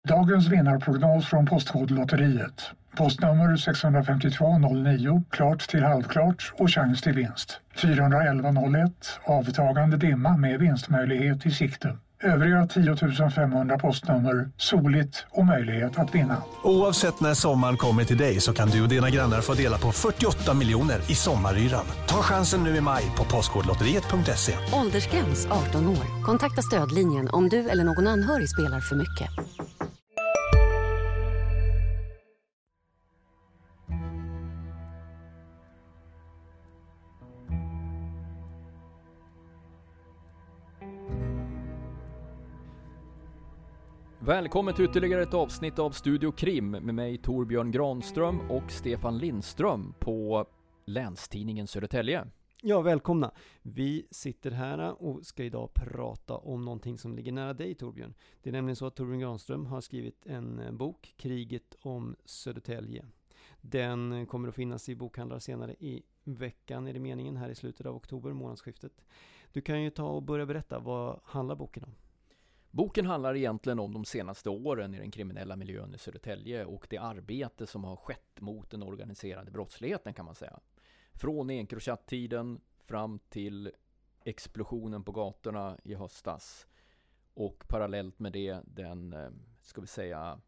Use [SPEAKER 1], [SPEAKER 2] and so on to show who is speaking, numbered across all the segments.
[SPEAKER 1] Dagens vinnarprognos från Postkodlotteriet. Postnummer 65209, klart till halvklart och chans till vinst. 41101, avtagande dimma med vinstmöjlighet i sikte. Övriga 10 500 postnummer, soligt och möjlighet att vinna.
[SPEAKER 2] Oavsett när sommaren kommer till dig så kan du och dina grannar få dela på 48 miljoner i sommaryran. Ta chansen nu i maj på postkodlotteriet.se.
[SPEAKER 3] Åldersgräns 18 år. Kontakta stödlinjen om du eller någon anhörig spelar för mycket.
[SPEAKER 4] Välkommen till ytterligare ett avsnitt av Studio Krim med mig Torbjörn Granström och Stefan Lindström på Länstidningen Södertälje.
[SPEAKER 5] Ja, välkomna. Vi sitter här och ska idag prata om någonting som ligger nära dig, Torbjörn. Det är nämligen så att Torbjörn Granström har skrivit en bok, Kriget om Södertälje. Den kommer att finnas i bokhandlar senare i veckan, är det meningen, här i slutet av oktober, månadsskiftet. Du kan ju ta och börja berätta, vad handlar boken om?
[SPEAKER 4] Boken handlar egentligen om de senaste åren i den kriminella miljön i Södertälje och det arbete som har skett mot den organiserade brottsligheten, kan man säga. Från Encrochat-tiden fram till explosionen på gatorna i höstas och parallellt med det den, ska vi säga,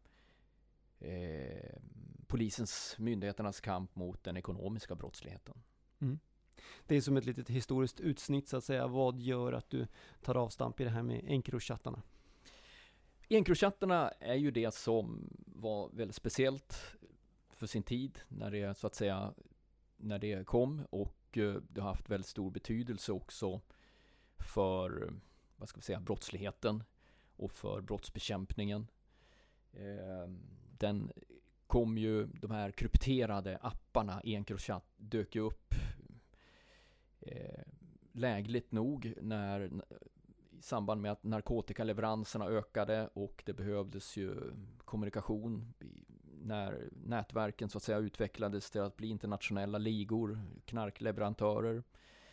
[SPEAKER 4] myndigheternas kamp mot den ekonomiska brottsligheten.
[SPEAKER 5] Mm. Det är som ett litet historiskt utsnitt, så att säga. Vad gör att du tar avstamp i det här med Encrochattarna?
[SPEAKER 4] Encrochattarna är ju det som var väldigt speciellt för sin tid när det, så att säga, när det kom, och det har haft väldigt stor betydelse också för, vad ska vi säga, brottsligheten och för brottsbekämpningen. Den kom ju, de här krypterade apparna, Encrochat, dök ju upp lägligt nog när i samband med att narkotikaleveranserna ökade och det behövdes ju kommunikation när nätverken, så att säga, utvecklades till att bli internationella ligor, knarkleverantörer.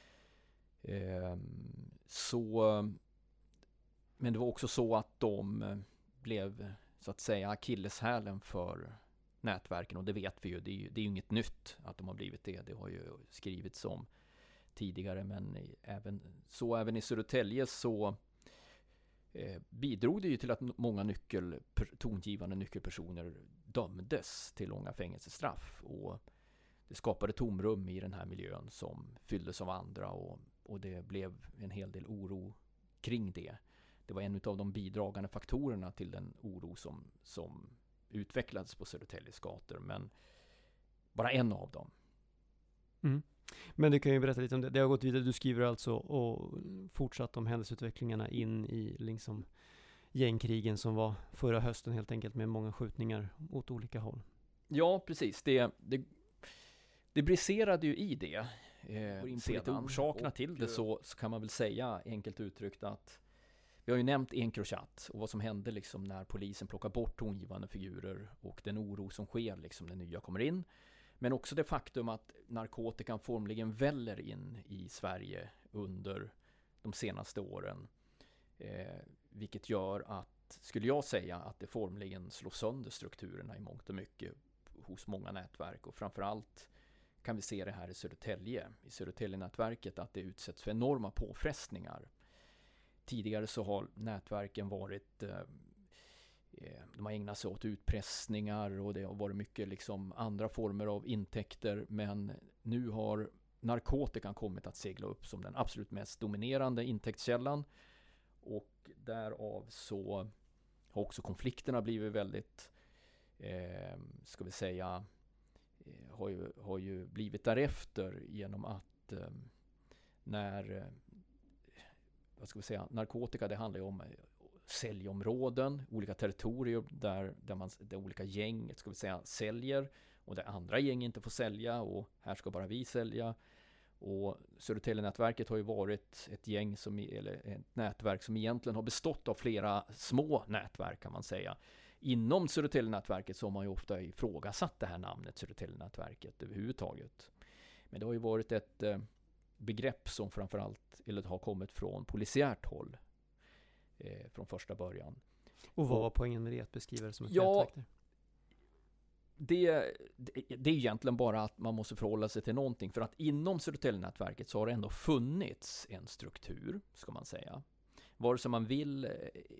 [SPEAKER 4] Men det var också så att de blev, så att säga, akilleshälen för nätverken, och det vet vi ju, det är ju inget nytt att de har blivit det. Det har ju skrivits om tidigare, men även i Södertälje så bidrog det ju till att många tongivande nyckelpersoner dömdes till långa fängelsestraff, och det skapade tomrum i den här miljön som fylldes av andra, och det blev en hel del oro kring det. Det var en av de bidragande faktorerna till den oro som utvecklades på Södertäljes gator, men bara en av dem.
[SPEAKER 5] Mm. Men du kan ju berätta lite om det. Det har gått vidare. Du skriver alltså och fortsatt om händelseutvecklingarna in i liksom gängkrigen som var förra hösten, helt enkelt, med många skjutningar åt olika håll.
[SPEAKER 4] Ja, precis. Det briserade ju i det. Lite orsakerna till det så kan man väl säga, enkelt uttryckt, att vi har ju nämnt Encrochat och vad som hände liksom när polisen plockar bort tongivande figurer och den oro som sker liksom när nya kommer in. Men också det faktum att narkotikan formligen väller in i Sverige under de senaste åren. Vilket gör att, skulle jag säga, att det formligen slår sönder strukturerna i mångt och mycket hos många nätverk. Och framförallt kan vi se det här i Södertälje-nätverket, att det utsätts för enorma påfrestningar. Tidigare så har nätverken varit... de har ägnat sig åt utpressningar och det har varit mycket liksom andra former av intäkter, men nu har narkotikan kommit att segla upp som den absolut mest dominerande intäktskällan, och därav så har också konflikterna blivit väldigt, ska vi säga, har ju blivit därefter genom att vad ska vi säga, narkotika, det handlar ju om säljområden, olika territorier där olika gäng, ska vi säga, säljer, och där andra gäng inte får sälja, och här ska bara vi sälja. Och Södertälje-nätverket har ju varit ett nätverk som egentligen har bestått av flera små nätverk, kan man säga. Inom Södertälje-nätverket så har man ju ofta ifrågasatt det här namnet Södertälje-nätverket överhuvudtaget. Men det har ju varit ett begrepp som framförallt har kommit från polisiärt håll från första början.
[SPEAKER 5] Och vad var poängen med det att beskriva det som ett nätverk där?
[SPEAKER 4] Det är egentligen bara att man måste förhålla sig till någonting, för att inom Södertälje-nätverket så har det ändå funnits en struktur, ska man säga. Vare sig man vill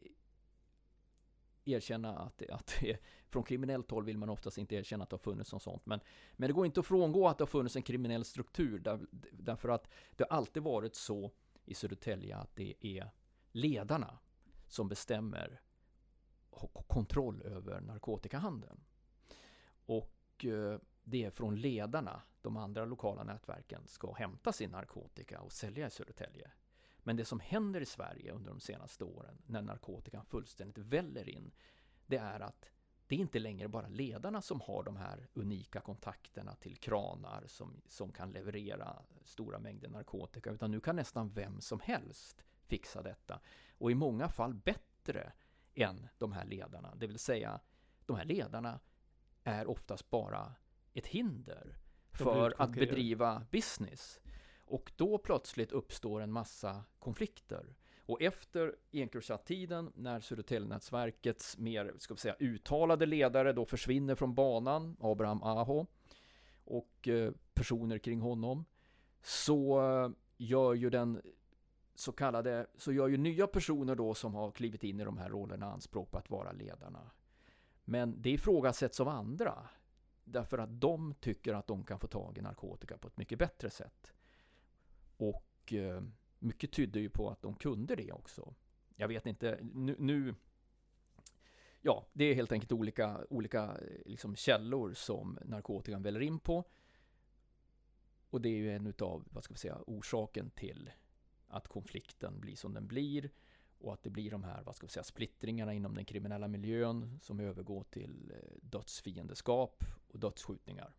[SPEAKER 4] erkänna att från kriminellt håll vill man oftast inte erkänna att det har funnits något sånt, men det går inte att frångå att det har funnits en kriminell struktur, därför att det har alltid varit så i Södertälje att det är ledarna som bestämmer och har kontroll över narkotikahandeln. Och det är från ledarna de andra lokala nätverken ska hämta sin narkotika och sälja i Södertälje. Men det som händer i Sverige under de senaste åren när narkotikan fullständigt väller in, det är att det är inte längre bara ledarna som har de här unika kontakterna till kranar som kan leverera stora mängder narkotika, utan nu kan nästan vem som helst fixa detta. Och i många fall bättre än de här ledarna. Det vill säga, de här ledarna är oftast bara ett hinder för att bedriva business. Och då plötsligt uppstår en massa konflikter. Och efter Encrochat-tiden, när Södertälje-nätverkets mer, ska vi säga, uttalade ledare då försvinner från banan, Abraham Aho och personer kring honom, så gör ju nya personer då som har klivit in i de här rollerna anspråk på att vara ledarna. Men det ifrågasätts av andra, därför att de tycker att de kan få tag i narkotika på ett mycket bättre sätt. Och mycket tyder ju på att de kunde det också. Jag vet inte, nu ja, det är helt enkelt olika liksom källor som narkotikan väller in på. Och det är ju en av, orsaken till att konflikten blir som den blir. Och att det blir de här, splittringarna inom den kriminella miljön som övergår till dödsfiendeskap och dödsskjutningar.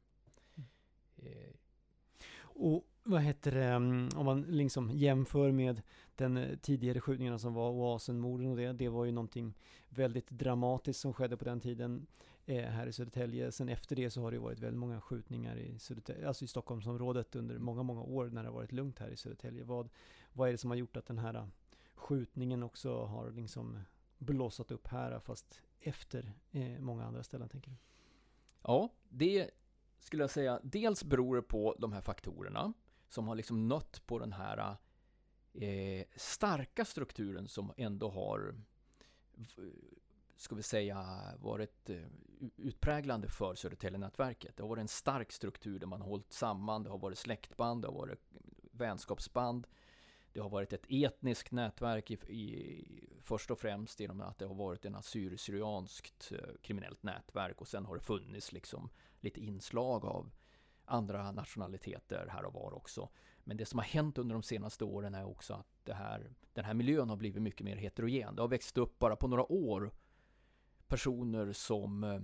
[SPEAKER 5] Och vad heter det, om man liksom jämför med den tidigare skjutningarna som var Oasenmorden, och det var ju någonting väldigt dramatiskt som skedde på den tiden här i Södertälje. Sen efter det så har det varit väldigt många skjutningar i Södertälje, alltså i Stockholmsområdet under många år när det har varit lugnt här i Södertälje. Vad är det som har gjort att den här skjutningen också har liksom blossat upp här, fast efter många andra ställen, tänker du?
[SPEAKER 4] Ja, det skulle jag säga, dels beror det på de här faktorerna som har liksom nött på den här starka strukturen som ändå har, ska vi säga, varit utpräglande för Södertälje-nätverket. Det har varit en stark struktur där man har hållit samman, det har varit släktband, det har varit vänskapsband. Det har varit ett etniskt nätverk först och främst genom att det har varit en assyrianskt kriminellt nätverk, och sen har det funnits liksom lite inslag av andra nationaliteter här och var också. Men det som har hänt under de senaste åren är också att den här miljön har blivit mycket mer heterogen. Det har växt upp bara på några år personer som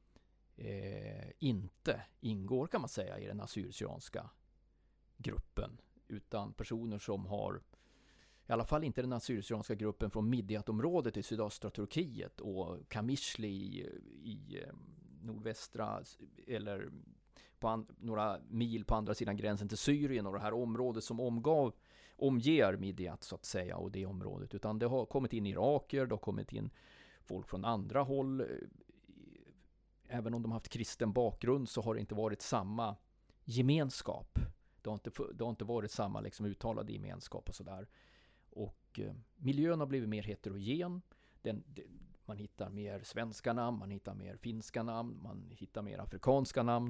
[SPEAKER 4] inte ingår, kan man säga, i den assyrianska gruppen, utan personer som har, i alla fall inte den assyrianska gruppen från Midyat-området i sydöstra Turkiet och Kamishli i nordvästra, eller på några mil på andra sidan gränsen till Syrien och det här området som omger Midyat, så att säga, och det området, utan det har kommit in iraker, det har kommit in folk från andra håll. Även om de har haft kristen bakgrund så har det inte varit samma gemenskap. Det har inte varit samma liksom uttalade gemenskap och sådär. Och miljön har blivit mer heterogen. Man hittar mer svenska namn, man hittar mer finska namn, man hittar mer afrikanska namn.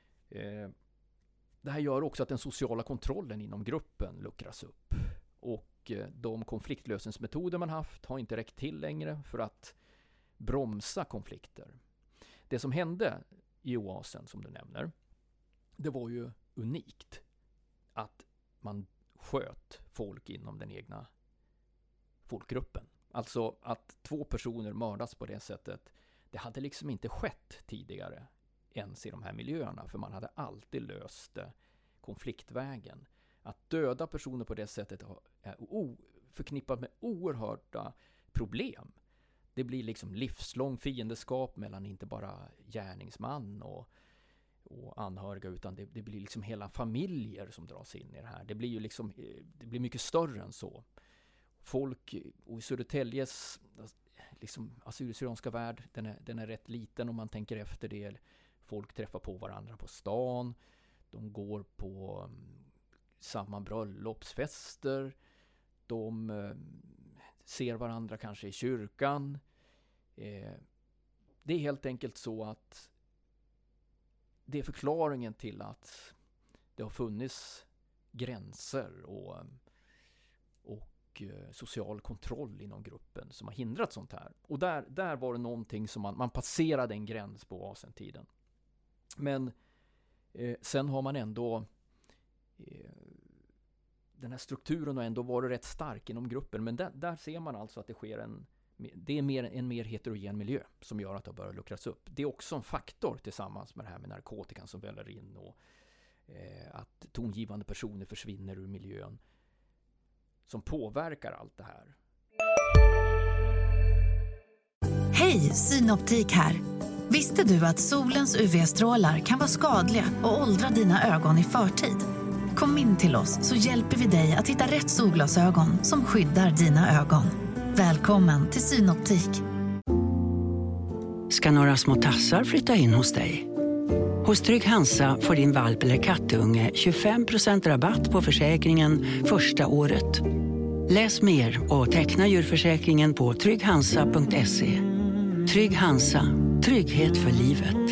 [SPEAKER 4] Det här gör också att den sociala kontrollen inom gruppen luckras upp. Och de konfliktlösningsmetoder man haft har inte räckt till längre för att bromsa konflikter. Det som hände i Oasen, som du nämner, det var ju unikt. Att man sköt folk inom den egna folkgruppen. Alltså att 2 personer mördas på det sättet, det hade liksom inte skett tidigare ens i de här miljöerna, för man hade alltid löst konfliktvägen. Att döda personer på det sättet är förknippat med oerhörda problem. Det blir liksom livslång fiendeskap mellan inte bara gärningsman och anhöriga, utan det blir liksom hela familjer som dras in i det här. Det blir ju liksom, det blir mycket större än så. Folk, och i Södertäljes liksom assyrisk-syrianska värld, den är rätt liten om man tänker efter det. Folk träffar på varandra på stan. De går på samma bröllopsfester. De ser varandra kanske i kyrkan. Det är helt enkelt så att det är förklaringen till att det har funnits gränser och social kontroll inom gruppen som har hindrat sånt här. Och där var det någonting som man passerade en gräns på Asentiden. Men sen har man ändå den här strukturen har ändå varit rätt stark inom gruppen. Men där ser man alltså att det sker en mer heterogen miljö som gör att det börjar luckras upp. Det är också en faktor tillsammans med det här med narkotikan som väller in och att tongivande personer försvinner ur miljön som påverkar allt det här.
[SPEAKER 6] Hej, Synoptik här. Visste du att solens UV-strålar kan vara skadliga och åldra dina ögon i förtid? Kom in till oss så hjälper vi dig att hitta rätt solglasögon som skyddar dina ögon. Välkommen till Synoptik.
[SPEAKER 7] Ska några små tassar flytta in hos dig? Hos Trygg Hansa får din valp eller kattunge 25% rabatt på försäkringen första året. Läs mer och teckna djurförsäkringen på trygghansa.se. Trygg Hansa, trygghet för livet.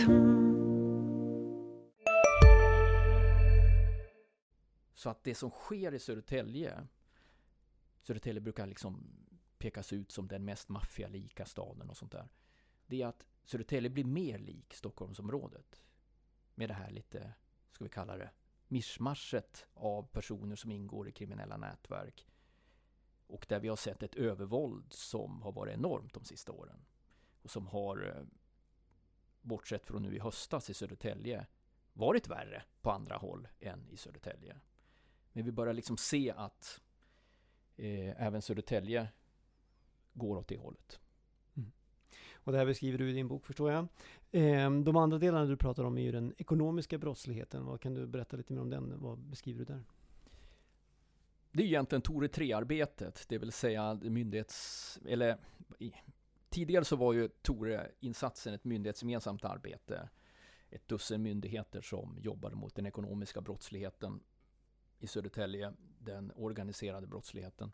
[SPEAKER 4] Så att det som sker i Södertälje brukar liksom pekas ut som den mest maffialika staden och sånt där. Det är att Södertälje blir mer lik Stockholmsområdet. Med det här lite, ska vi kalla det, mischmaschet av personer som ingår i kriminella nätverk. Och där vi har sett ett övervåld som har varit enormt de sista åren. Och som har, bortsett från nu i höstas i Södertälje, varit värre på andra håll än i Södertälje. Men vi börjar liksom se att även Södertälje går åt det hållet.
[SPEAKER 5] Mm. Och det här beskriver du i din bok, förstår jag. De andra delarna du pratar om är ju den ekonomiska brottsligheten. Vad kan du berätta lite mer om den? Vad beskriver du där?
[SPEAKER 4] Det är egentligen Tore 3-arbetet, det vill säga tidigare så var ju Tore-insatsen ett myndighetsgemensamt arbete. Ett dussin myndigheter som jobbade mot den ekonomiska brottsligheten i Södertälje, den organiserade brottsligheten.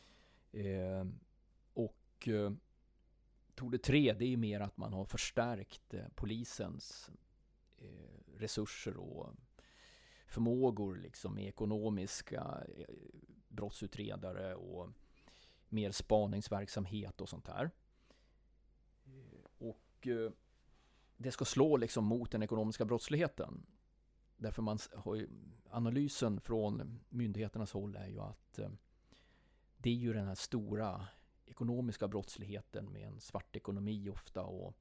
[SPEAKER 4] Tore 3, det är mer att man har förstärkt polisens resurser och förmågor liksom med ekonomiska brottsutredare och mer spaningsverksamhet och sånt här. Och det ska slå liksom mot den ekonomiska brottsligheten. Därför man har ju, analysen från myndigheternas håll är ju att det är ju den här stora ekonomiska brottsligheten med en svart ekonomi ofta och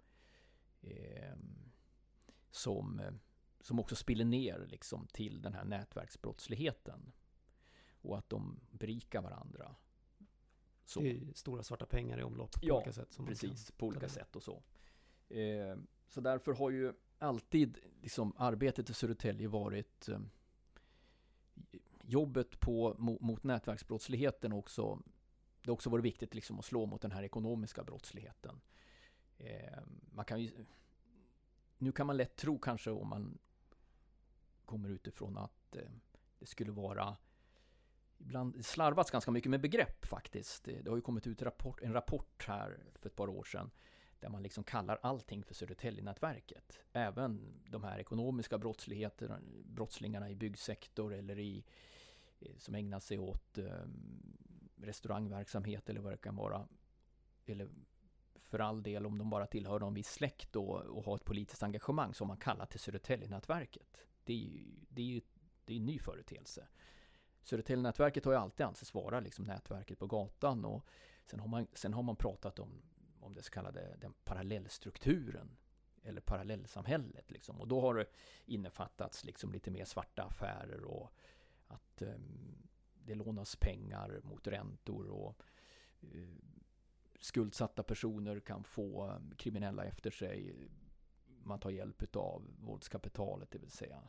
[SPEAKER 4] som också spiller ner liksom till den här nätverksbrottsligheten och att de berikar varandra. Så.
[SPEAKER 5] Det är stora svarta pengar i omlopp på olika sätt. Som
[SPEAKER 4] precis, på olika sätt och så. Så därför har ju alltid liksom, arbetet i Södertälje varit jobbet mot nätverksbrottsligheten också. Det har också varit viktigt liksom, att slå mot den här ekonomiska brottsligheten. Nu kan man lätt tro kanske om man kommer utifrån att det skulle vara ibland slarvats ganska mycket med begrepp faktiskt. Det har ju kommit ut en rapport här för ett par år sedan där man liksom kallar allting för Södertälje-nätverket. Även de här ekonomiska brottslingarna i byggsektor eller som ägnar sig åt restaurangverksamhet eller vad det kan vara. Eller för all del om de bara tillhör någon viss släkt och har ett politiskt engagemang som man kallar till Södertälje-nätverket. Det är en ny företeelse. Södertälje-nätverket har ju alltid ansetts vara liksom nätverket på gatan och sen har man pratat om det så kallade den parallellstrukturen eller parallellsamhället liksom. Och då har det innefattats liksom lite mer svarta affärer och att det lånas pengar mot räntor och skuldsatta personer kan få kriminella efter sig. Man tar hjälp av våldskapitalet, det vill säga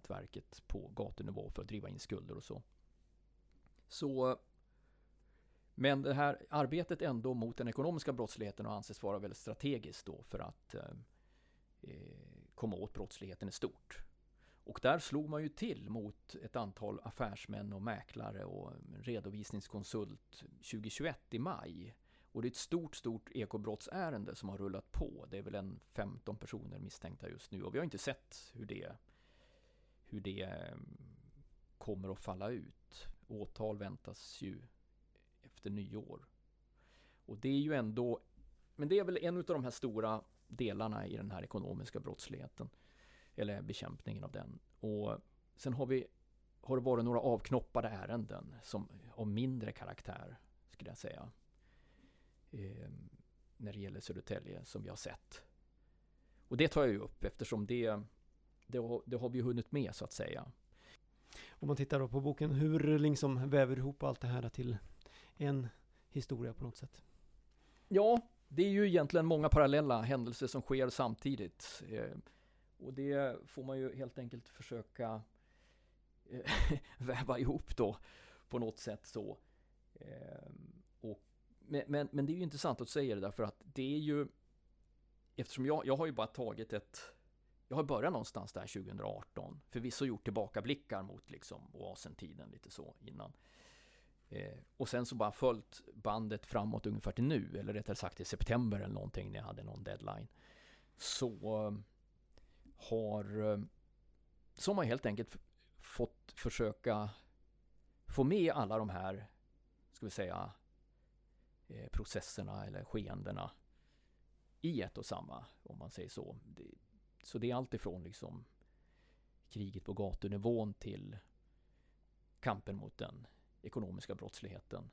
[SPEAKER 4] Södertälje-nätverket på gatunivå för att driva in skulder och så. Så Men det här arbetet ändå mot den ekonomiska brottsligheten har anses vara väldigt strategiskt då för att komma åt brottsligheten i stort. Och där slog man ju till mot ett antal affärsmän och mäklare och redovisningskonsult 2021 i maj. Och det är ett stort ekobrottsärende som har rullat på. Det är väl 15 personer misstänkta just nu och vi har inte sett hur det kommer att falla ut. Åtal väntas ju efter nyår. Och det är ju ändå, men det är väl en av de här stora delarna i den här ekonomiska brottsligheten eller bekämpningen av den. Och sen har det varit några avknoppade ärenden som av mindre karaktär skulle jag säga när det gäller Södertälje som vi har sett. Och det tar jag ju upp eftersom det har vi hunnit med så att säga.
[SPEAKER 5] Om man tittar då på boken, hur liksom väver ihop allt det här till en historia på något sätt?
[SPEAKER 4] Ja, det är ju egentligen många parallella händelser som sker samtidigt. Och det får man ju helt enkelt försöka väva ihop då på något sätt så. Men det är ju intressant att säga det därför att det är ju, eftersom jag har ju bara jag har börjat någonstans där 2018. Förvisso gjort tillbakablickar mot liksom oasentiden lite så innan. Och sen så bara följt bandet framåt ungefär till nu, eller rättare sagt till september eller någonting när jag hade någon deadline. Så har man helt enkelt fått försöka få med alla de här, ska vi säga, processerna eller skeendena i ett och samma, om man säger så. Så det är allt ifrån liksom kriget på gatunivån till kampen mot den ekonomiska brottsligheten.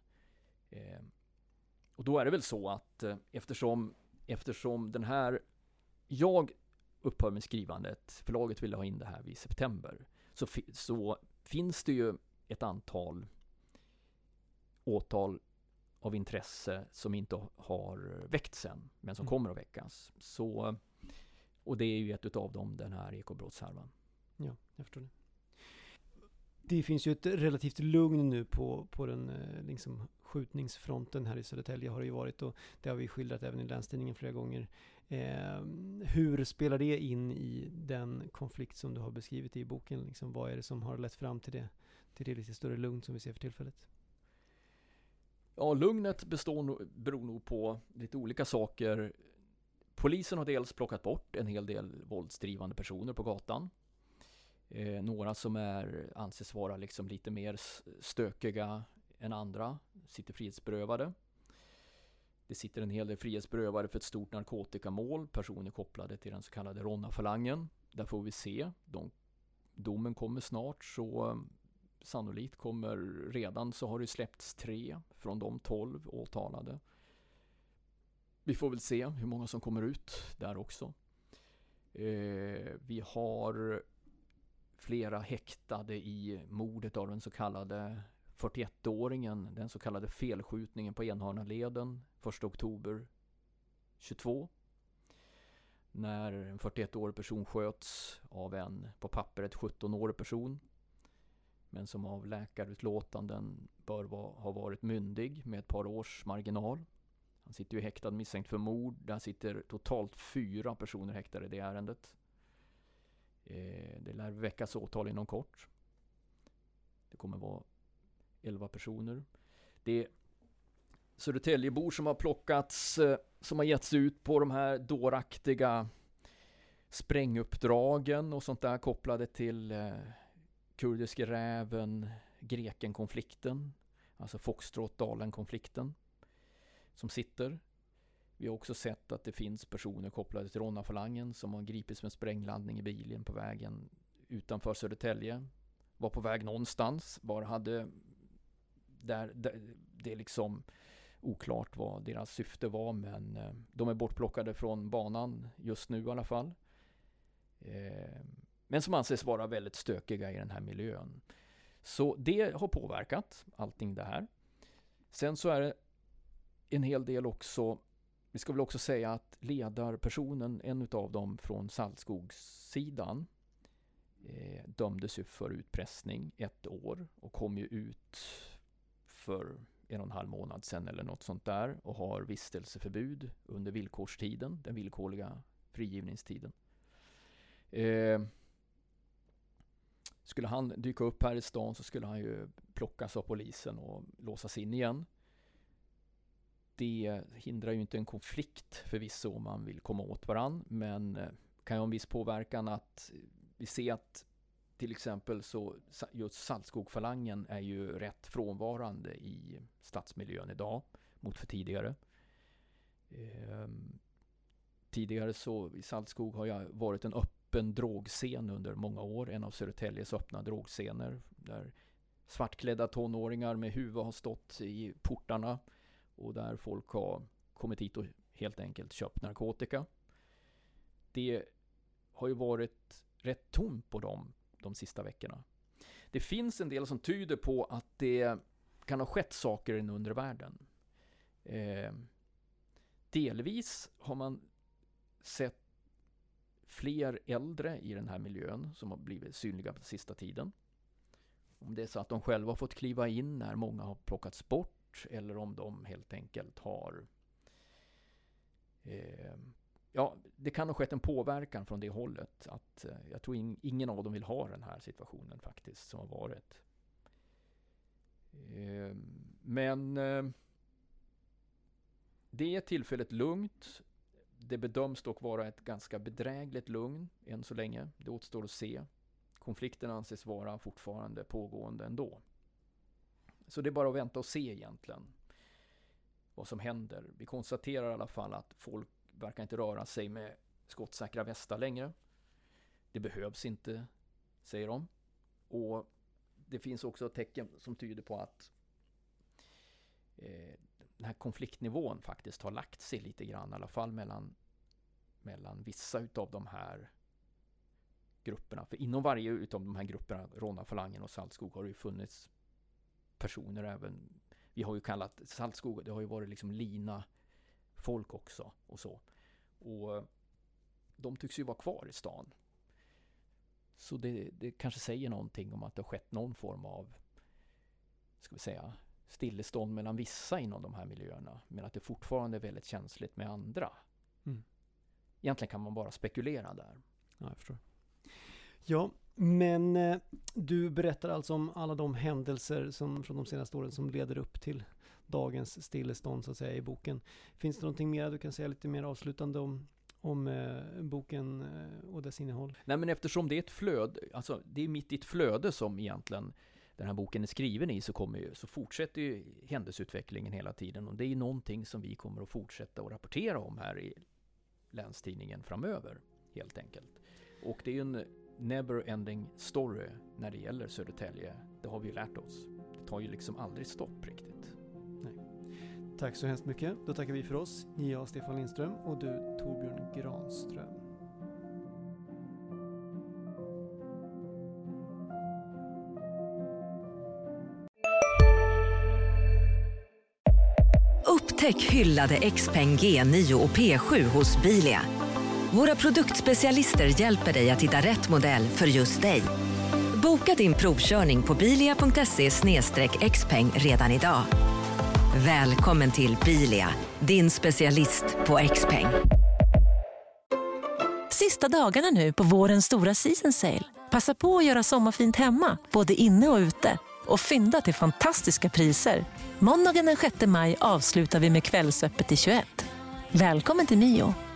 [SPEAKER 4] Och då är det väl så att eftersom den här, jag upphör med skrivandet, förlaget ville ha in det här vid september, så finns det ju ett antal åtal av intresse som inte har väckts än, men som kommer att väckas. Och det är ju ett utav dem, den här ekobrottshärvan.
[SPEAKER 5] Ja, jag förstår det. Det finns ju ett relativt lugn nu på den liksom skjutningsfronten här i Södertälje har det ju varit, och det har vi skildrat även i Länstidningen flera gånger. Hur spelar det in i den konflikt som du har beskrivit i boken? Liksom, vad är det som har lett fram till det lite större lugn som vi ser för tillfället?
[SPEAKER 4] Ja, lugnet beror nog på lite olika saker. Polisen har dels plockat bort en hel del våldsdrivande personer på gatan. Några som anses vara liksom lite mer stökiga än andra sitter frihetsberövade. Det sitter en hel del frihetsberövade för ett stort narkotikamål, personer kopplade till den så kallade Ronna-falangen. Där får vi se. Domen kommer snart, så sannolikt så har det släppts 3 från de 12 åtalade. Vi får väl se hur många som kommer ut där också. Vi har flera häktade i mordet av den så kallade 41-åringen, den så kallade felskjutningen på Enhörnaleden 1 oktober 22. När en 41-årig person sköts av en på pappret 17-årig person, men som av läkarutlåtanden bör ha varit myndig med ett par års marginal. Han sitter ju häktad misstänkt för mord. Där sitter totalt 4 personer häktade i det ärendet. Det lär väckas åtal inom kort. Det kommer vara 11 personer. Det är Södertäljebor som har plockats, som har getts ut på de här dåraktiga spränguppdragen och sånt där kopplade till kurdiske räven, Greken-konflikten, alltså Foxtrot-Dalen-konflikten som sitter. Vi har också sett att det finns personer kopplade till Ronna-falangen som har gripits med sprängladdning i bilen på vägen utanför Södertälje. Var på väg någonstans, bara hade där det är liksom oklart vad deras syfte var, men de är bortplockade från banan just nu i alla fall. Men som anses vara väldigt stökiga i den här miljön. Så det har påverkat allting det här. Sen så är det en hel del också, vi ska väl också säga att ledarpersonen, en utav dem från Saltskogssidan, dömdes ju för utpressning 1 år och kom ju ut för 1,5 månad sedan eller något sånt där och har vistelseförbud under villkorstiden, den villkorliga frigivningstiden. Skulle han dyka upp här i stan så skulle han ju plockas av polisen och låsas in igen. Det hindrar ju inte en konflikt förvisso om man vill komma åt varann, men kan ju ha en viss påverkan att vi ser att till exempel så just Saltskog-falangen är ju rätt frånvarande i stadsmiljön idag mot för tidigare. Tidigare så i Saltskog har jag varit en öppen drogscen under många år, en av Södertäljes öppna drogscener där svartklädda tonåringar med huvud har stått i portarna och där folk har kommit hit och helt enkelt köpt narkotika. Det har ju varit rätt tomt på de sista veckorna. Det finns en del som tyder på att det kan ha skett saker i den undre världen. Delvis har man sett fler äldre i den här miljön som har blivit synliga på sista tiden. Om det är så att de själva har fått kliva in när många har plockats bort eller om de helt enkelt har det kan ha skett en påverkan från det hållet att jag tror ingen av dem vill ha den här situationen faktiskt som har varit. Men det är tillfället lugnt. Det bedöms dock vara ett ganska bedrägligt lugn än så länge. Det återstår att se. Konflikten anses vara fortfarande pågående ändå. Så det är bara att vänta och se egentligen vad som händer. Vi konstaterar i alla fall att folk verkar inte röra sig med skottsäkra västar längre. Det behövs inte, säger de. Och det finns också tecken som tyder på att den här konfliktnivån faktiskt har lagt sig lite grann, i alla fall mellan vissa utav de här grupperna. För inom varje utav de här grupperna, Råna-falangen och Saltskog, har det ju funnits personer även, vi har ju kallat Saltskog, det har ju varit liksom lina folk också och så. Och de tycks ju vara kvar i stan. Så det kanske säger någonting om att det har skett någon form av, ska vi säga, stillestånd mellan vissa inom de här miljöerna, men att det fortfarande är väldigt känsligt med andra. Egentligen kan man bara spekulera där.
[SPEAKER 5] Ja, jag förstår. Ja, men du berättar alltså om alla de händelser som från de senaste åren som leder upp till dagens stillestånd så att säga i boken. Finns det någonting mer du kan säga lite mer avslutande om boken och dess innehåll?
[SPEAKER 4] Nej, men eftersom det är ett flöde, alltså det är mitt i ett flöde som egentligen den här boken är skriven i, så fortsätter ju händelseutvecklingen hela tiden, och det är ju någonting som vi kommer att fortsätta att rapportera om här i Länstidningen framöver helt enkelt. Och det är ju en never-ending story när det gäller Södertälje. Det har vi ju lärt oss. Det tar ju liksom aldrig stopp riktigt.
[SPEAKER 5] Nej. Tack så hemskt mycket. Då tackar vi för oss. Jag, Stefan Lindström, och du, Torbjörn Granström.
[SPEAKER 8] Upptäck hyllade XPeng G9 och P7 hos Bilia. Våra produktspecialister hjälper dig att hitta rätt modell för just dig. Boka din provkörning på bilia.se/xpeng redan idag. Välkommen till Bilia, din specialist på XPeng.
[SPEAKER 9] Sista dagarna nu på vårens stora season sale. Passa på att göra sommarfint hemma, både inne och ute. Och fynda till fantastiska priser. Måndagen den 6 maj avslutar vi med kvällsöppet till 21. Välkommen till Mio.